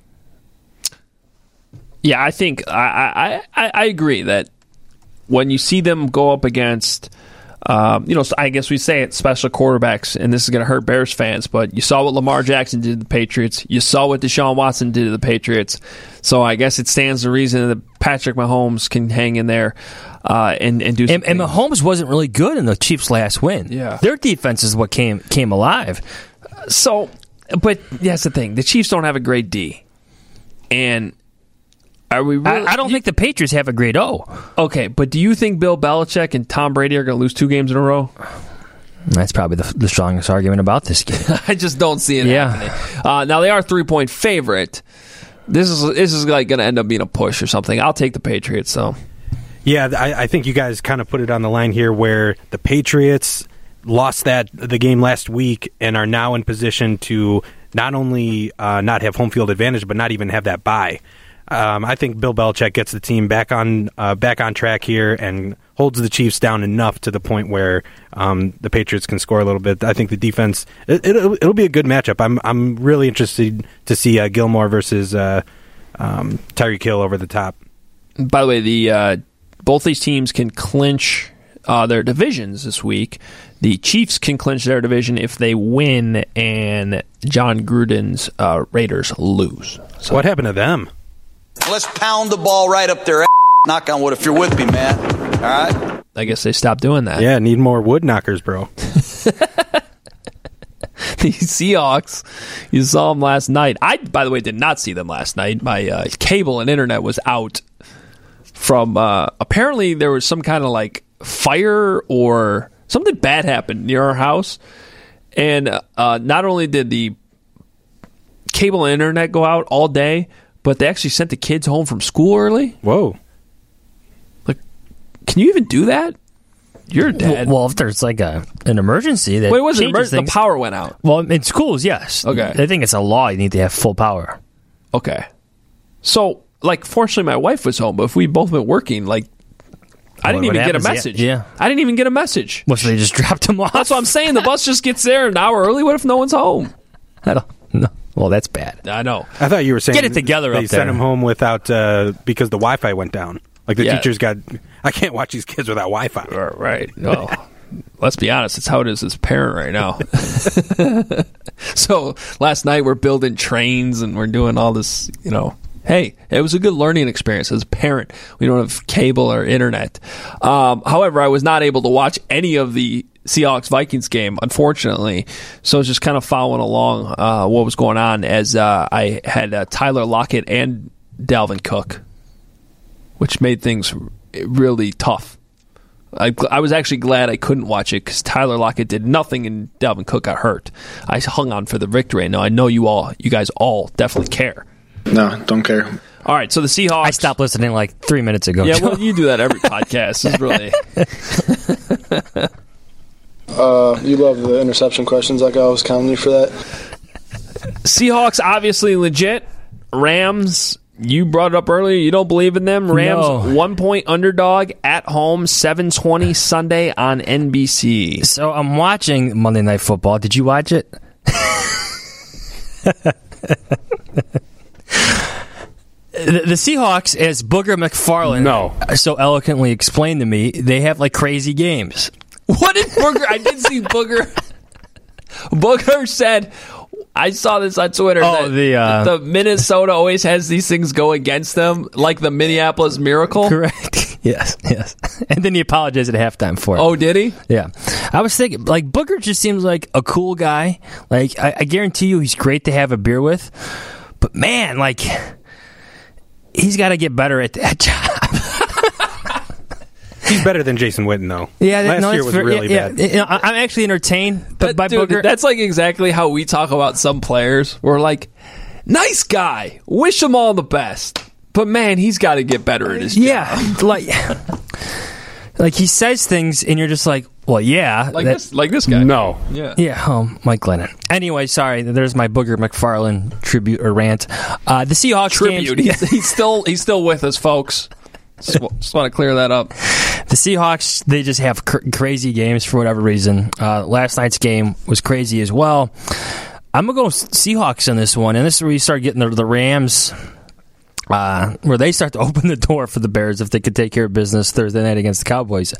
Yeah, I think I agree that when you see them go up against, so I guess we say it, special quarterbacks, and this is going to hurt Bears fans, but you saw what Lamar Jackson did to the Patriots. You saw what Deshaun Watson did to the Patriots. So I guess it stands to reason that Patrick Mahomes can hang in there and do something. And Mahomes wasn't really good in the Chiefs' last win. Yeah. Their defense is what came alive. So, but that's the thing. The Chiefs don't have a great D. And are we really, I don't think the Patriots have a great O. Okay, but do you think Bill Belichick and Tom Brady are going to lose 2 games in a row? That's probably the strongest argument about this game. I just don't see it happening. Now, they are a 3-point favorite. This is going to end up being a push or something. I'll take the Patriots, though. Yeah, I think you guys kind of put it on the line here where the Patriots lost the game last week and are now in position to not only not have home field advantage, but not even have that bye. I think Bill Belichick gets the team back on track here and holds the Chiefs down enough to the point where the Patriots can score a little bit. I think the defense it'll be a good matchup. I'm really interested to see Gilmore versus Tyreek Hill over the top. By the way, both these teams can clinch their divisions this week. The Chiefs can clinch their division if they win and John Gruden's Raiders lose. So what happened to them? Let's pound the ball right up their ass. knock on wood if you're with me, man. All right? I guess they stopped doing that. Yeah, need more wood knockers, bro. The Seahawks, you saw them last night. I, by the way, did not see them last night. My cable and internet was out from, apparently there was some kind of like fire or something bad happened near our house. And not only did the cable and internet go out all day, but they actually sent the kids home from school early. Whoa. Like, can you even do that? You're a dad. Well, if there's like an emergency that Wait, was it changes things. the power went out? Well, in schools, yes. Okay. I think it's a law. You need to have full power. Okay. So, like, fortunately, my wife was home, but if we'd both been working, like, I didn't even get a message. Yeah. I didn't even get a message. Well, so they just dropped them off? That's what I'm saying. The bus just gets there an hour early. What if no one's home? I don't know. Well, that's bad. I know. I thought you were saying get it together they up there. sent them home without because the Wi-Fi went down. Like the teachers got. I can't watch these kids without Wi-Fi. Right. No. Let's be honest. It's how it is as a parent right now. So last night we're building trains and we're doing all this. You know, hey, it was a good learning experience as a parent. We don't have cable or internet. However, I was not able to watch any of the Seahawks-Vikings game, unfortunately. So I was just kind of following along what was going on as I had Tyler Lockett and Dalvin Cook, which made things really tough. I was actually glad I couldn't watch it because Tyler Lockett did nothing and Dalvin Cook got hurt. I hung on for the victory. Now I know you guys all definitely care. No, don't care. All right, so the Seahawks. I stopped listening like 3 minutes ago. Yeah, well, you do that every podcast. It's really. You love the interception questions, like I was counting you for that. Seahawks obviously legit. Rams. You brought it up earlier. You don't believe in them. Rams, 1-point underdog at home, 7:20 Sunday on NBC. So I'm watching Monday Night Football. Did you watch it? The Seahawks, as Booger McFarland so eloquently explained to me, they have like crazy games. What did Booger? I did see Booger. Booger said, I saw this on Twitter. The Minnesota always has these things go against them, like the Minneapolis Miracle. Correct. Yes. And then he apologized at halftime for it. Oh, did he? Yeah. I was thinking, like, Booger just seems like a cool guy. Like, I guarantee you he's great to have a beer with. But, man, like, he's got to get better at that job. He's better than Jason Witten, though. Yeah, last year was really bad. I'm actually entertained by Booger. That's like exactly how we talk about some players. We're like, nice guy. Wish him all the best. But, man, he's got to get better at his job. Yeah, like he says things, and you're just like, well, yeah. Like this guy. No. Yeah, Mike Lennon. Anyway, sorry, there's my Booger McFarland tribute or rant. The Seahawks tribute. He's still with us, folks. Just want to clear that up. The Seahawks, they just have crazy games for whatever reason. Last night's game was crazy as well. I'm going to go Seahawks in this one, and this is where you start getting the Rams, where they start to open the door for the Bears if they could take care of business Thursday night against the Cowboys.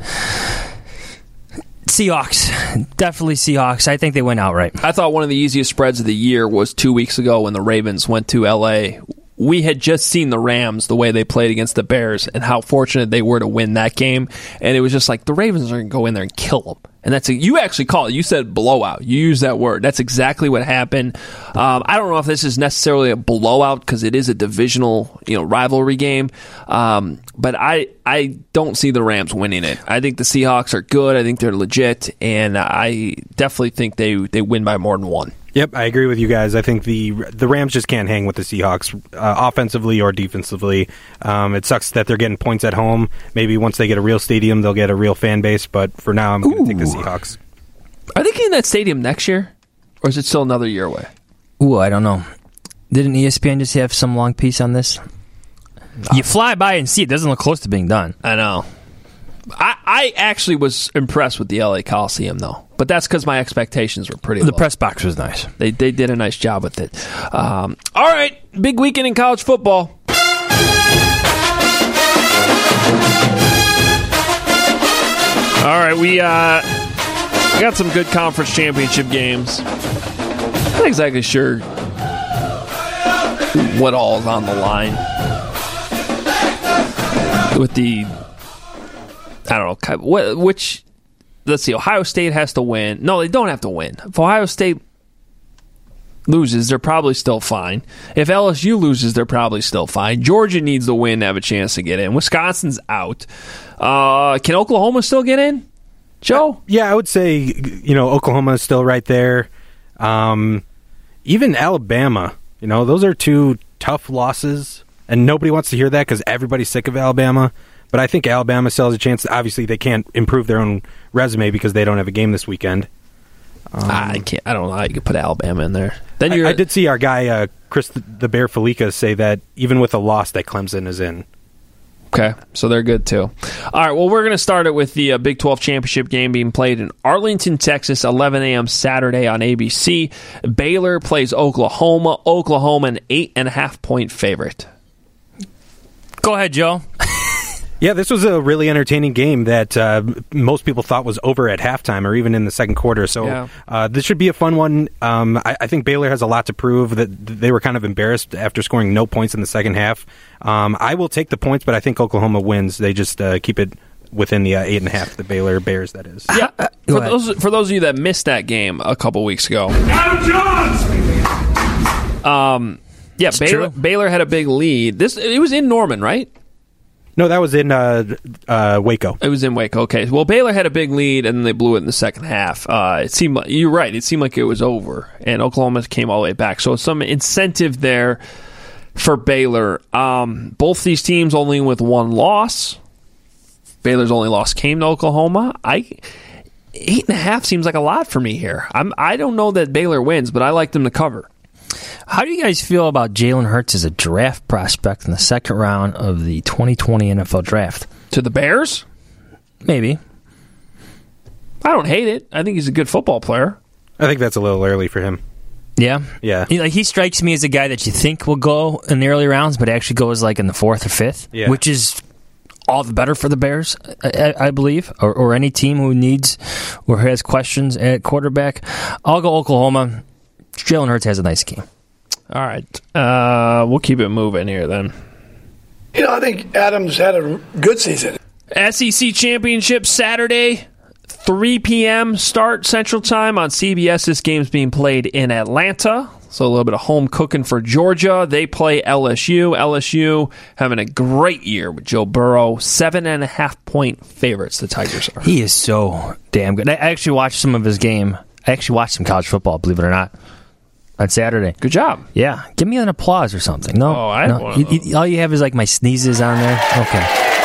Seahawks. Definitely Seahawks. I think they went outright. I thought one of the easiest spreads of the year was 2 weeks ago when the Ravens went to L.A., we had just seen the Rams, the way they played against the Bears, and how fortunate they were to win that game. And it was just like, the Ravens are going to go in there and kill them. And you actually called it. You said blowout. You used that word. That's exactly what happened. I don't know if this is necessarily a blowout because it is a divisional, rivalry game. But I don't see the Rams winning it. I think the Seahawks are good. I think they're legit, and I definitely think they win by more than one. Yep, I agree with you guys. I think the Rams just can't hang with the Seahawks offensively or defensively. It sucks that they're getting points at home. Maybe once they get a real stadium, they'll get a real fan base. But for now, I'm going to take the Seahawks. Are they getting that stadium next year? Or is it still another year away? Ooh, I don't know. Didn't ESPN just have some long piece on this? No. You fly by and see it. Doesn't look close to being done. I know. I actually was impressed with the LA Coliseum, though. But that's because my expectations were pretty low. The press box was nice. They did a nice job with it. All right, big weekend in college football. All right, we got some good conference championship games. Not exactly sure what all is on the line. with the, I don't know, which, let's see, Ohio State has to win. No, they don't have to win. If Ohio State loses, they're probably still fine. If LSU loses, they're probably still fine. Georgia needs to win to have a chance to get in. Wisconsin's out. Can Oklahoma still get in, Joe? Yeah, I would say, Oklahoma is still right there. Even Alabama, those are two tough losses, and nobody wants to hear that because everybody's sick of Alabama. But I think Alabama still has a chance. Obviously, they can't improve their own resume because they don't have a game this weekend. I don't know how you could put Alabama in there. Then I did see our guy Chris the Bear Felica say that even with a loss, that Clemson is in. Okay, so they're good too. All right, well, we're going to start it with the Big 12 championship game being played in Arlington, Texas, 11 a.m. Saturday on ABC. Baylor plays Oklahoma. Oklahoma an 8.5-point favorite. Go ahead, Joe. Yeah, this was a really entertaining game that most people thought was over at halftime or even in the second quarter. So this should be a fun one. I think Baylor has a lot to prove. That they were kind of embarrassed after scoring no points in the second half. I will take the points, but I think Oklahoma wins. They just keep it within the 8.5, the Baylor Bears, that is. Yeah, for those of you that missed that game a couple weeks ago. Baylor had a big lead. It was in Norman, right? No, that was in Waco. It was in Waco. Okay. Well, Baylor had a big lead, and then they blew it in the second half. It seemed like, you're right. It seemed like it was over, and Oklahoma came all the way back. So some incentive there for Baylor. Both these teams only with one loss. Baylor's only loss came to Oklahoma. 8.5 seems like a lot for me here. I don't know that Baylor wins, but I like them to cover. How do you guys feel about Jalen Hurts as a draft prospect in the second round of the 2020 NFL Draft? To the Bears? Maybe. I don't hate it. I think he's a good football player. I think that's a little early for him. Yeah? Yeah. He strikes me as a guy that you think will go in the early rounds, but actually goes like in the 4th or 5th, which is all the better for the Bears, I believe, or any team who needs or has questions at quarterback. I'll go Oklahoma. Jalen Hurts has a nice game. All right. We'll keep it moving here then. I think Adams had a good season. SEC Championship Saturday, 3 p.m. start Central Time on CBS. This game's being played in Atlanta. So a little bit of home cooking for Georgia. They play LSU. LSU having a great year with Joe Burrow. 7.5-point favorites, the Tigers are. He is so damn good. I actually watched some of his game. I actually watched some college football, believe it or not, on Saturday. Good job. Yeah. Give me an applause or something. No. Oh, I don't want all you have is like my sneezes on there. Okay.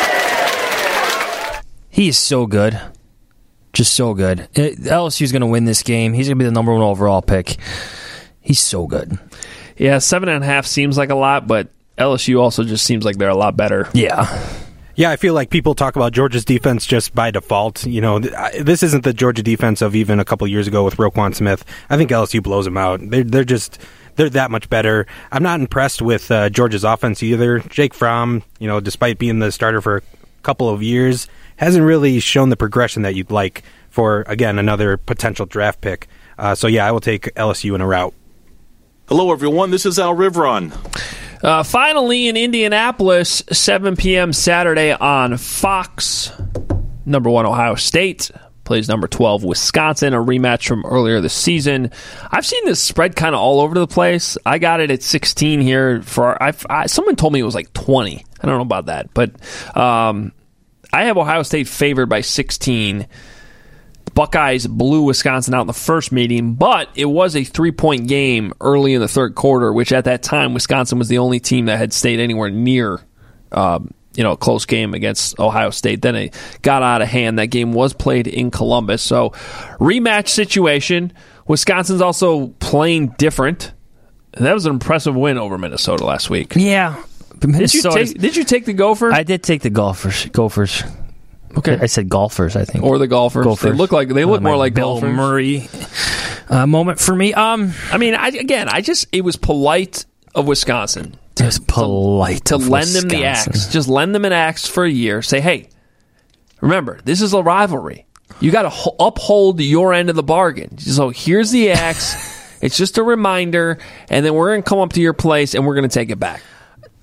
He is so good. Just so good. LSU's going to win this game. He's going to be the number 1 overall pick. He's so good. Yeah, 7.5 seems like a lot, but LSU also just seems like they're a lot better. Yeah. Yeah, I feel like people talk about Georgia's defense just by default. This isn't the Georgia defense of even a couple years ago with Roquan Smith. I think LSU blows them out. They're that much better. I'm not impressed with Georgia's offense either. Jake Fromm, despite being the starter for a couple of years, hasn't really shown the progression that you'd like for, again, another potential draft pick. So I will take LSU in a rout. Hello, everyone. This is Al Riveron. Finally, in Indianapolis, 7 p.m. Saturday on Fox. Number 1, Ohio State plays number 12, Wisconsin, a rematch from earlier this season. I've seen this spread kind of all over the place. I got it at 16 here. Someone told me it was like 20. I don't know about that. But I have Ohio State favored by 16. Buckeyes blew Wisconsin out in the first meeting, but it was a 3-point game early in the third quarter, which at that time, Wisconsin was the only team that had stayed anywhere near a close game against Ohio State. Then it got out of hand. That game was played in Columbus. So, rematch situation. Wisconsin's also playing different. And that was an impressive win over Minnesota last week. Yeah. Did you take the Gophers? I did take the Gophers. Okay, I said golfers, I think, or the golfers. They look more like Bill golfers. Murray moment for me. It was polite of Wisconsin. It was polite to lend them the axe. Just lend them an axe for a year. Say, hey, remember, this is a rivalry. You got to uphold your end of the bargain. So here's the axe. It's just a reminder, and then we're going to come up to your place and we're going to take it back.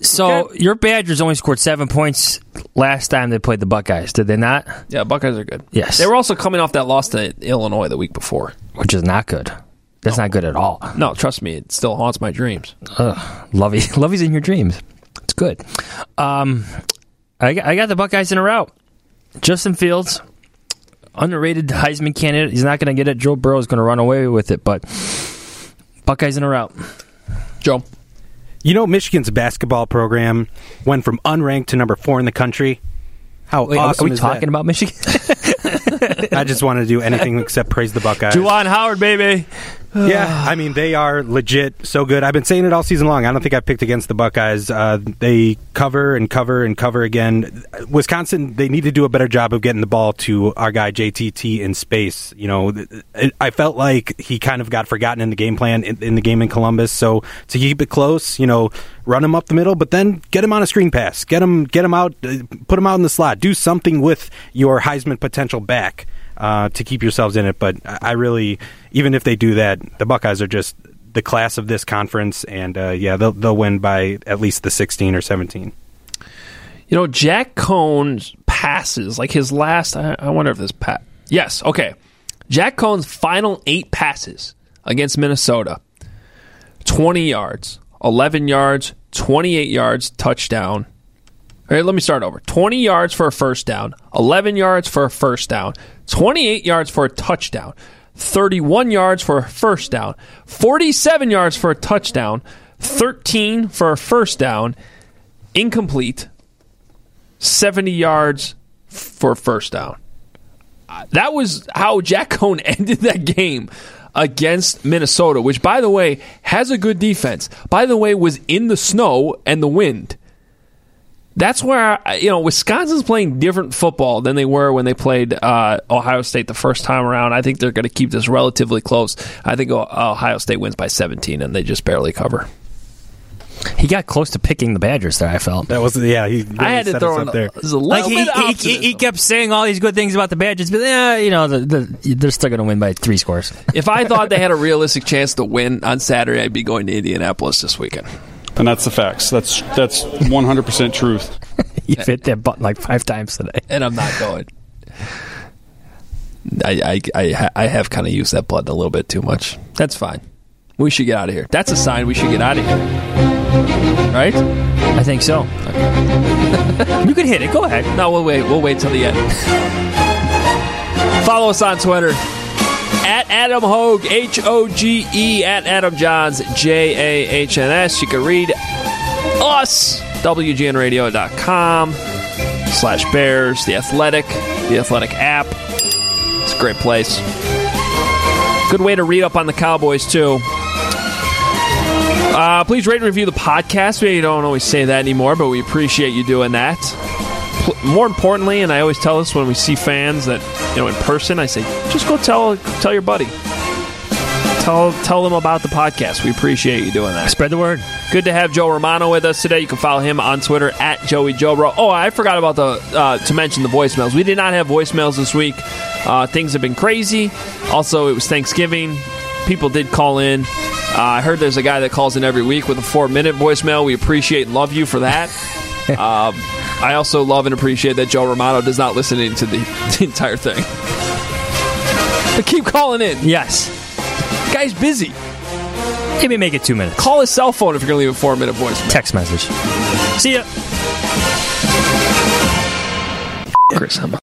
So your Badgers only scored 7 points last time they played the Buckeyes, did they not? Yeah, Buckeyes are good. Yes. They were also coming off that loss to Illinois the week before. Which is not good. That's not good at all. No, trust me, it still haunts my dreams. Lovey's in your dreams. It's good. I got the Buckeyes in a rout. Justin Fields, underrated Heisman candidate. He's not going to get it. Joe Burrow is going to run away with it, but Buckeyes in a rout. Joe? You know, Michigan's basketball program went from unranked to number 4 in the country. How awesome are we is talking about Michigan? I just want to do anything except praise the Buckeyes. Juwan Howard, baby. Yeah, I mean, they are legit so good. I've been saying it all season long. I don't think I picked against the Buckeyes. They cover and cover and cover again. Wisconsin, they need to do a better job of getting the ball to our guy JTT in space. You know, I felt like he kind of got forgotten in the game plan in the game in Columbus. So to keep it close, you know, run him up the middle, but then get him on a screen pass. Get him out, put him out in the slot. Do something with your Heisman potential back. To keep yourselves in it, but I really, even if they do that, the Buckeyes are just the class of this conference, and they'll win by at least the 16 or 17. You know, Jack Cohn's passes, like his last, I wonder if this yes, okay. Jack Cohn's final 8 passes against Minnesota, 20 yards, 11 yards, 28 yards, touchdown. All right, let me start over. 20 yards for a first down, 11 yards for a first down, 28 yards for a touchdown, 31 yards for a first down, 47 yards for a touchdown, 13 for a first down, incomplete, 70 yards for a first down. That was how Jack Cohn ended that game against Minnesota, which, by the way, has a good defense. By the way, was in the snow and the wind. That's where, you know, Wisconsin's playing different football than they were when they played Ohio State the first time around. I think they're going to keep this relatively close. I think Ohio State wins by 17, and they just barely cover. He got close to picking the Badgers there, I felt. That was, yeah. He really I had to throw in there. He kept saying all these good things about the Badgers, but you know, they're still going to win by 3 scores. If I thought they had a realistic chance to win on Saturday, I'd be going to Indianapolis this weekend. And that's the facts. That's 100% truth. You've hit that button like 5 times today. And I'm not going. I have kind of used that button a little bit too much. That's fine. We should get out of here. That's a sign we should get out of here. Right? I think so. Okay. You can hit it. Go ahead. No, we'll wait. We'll wait till the end. Follow us on Twitter. At Adam Hogue, H-O-G-E, at Adam Johns, J-A-H-N-S. You can read us, WGNradio.com/Bears, The Athletic app. It's a great place. Good way to read up on the Cowboys, too. Please rate and review the podcast. We don't always say that anymore, but we appreciate you doing that. More importantly, and I always tell this when we see fans that, you know, in person, I say, just go tell your buddy. Tell them about the podcast. We appreciate you doing that. Spread the word. Good to have Joe Romano with us today. You can follow him on Twitter at JoeyJoBro. Oh, I forgot about to mention the voicemails. We did not have voicemails this week. Things have been crazy. Also, it was Thanksgiving. People did call in. I heard there's a guy that calls in every week with a 4-minute voicemail. We appreciate and love you for that. I also love and appreciate that Joe Romano does not listen to the entire thing. But keep calling in. Yes. Guy's busy. Maybe make it 2 minutes. Call his cell phone if you're going to leave a 4-minute voicemail. Text message. See ya. Chris,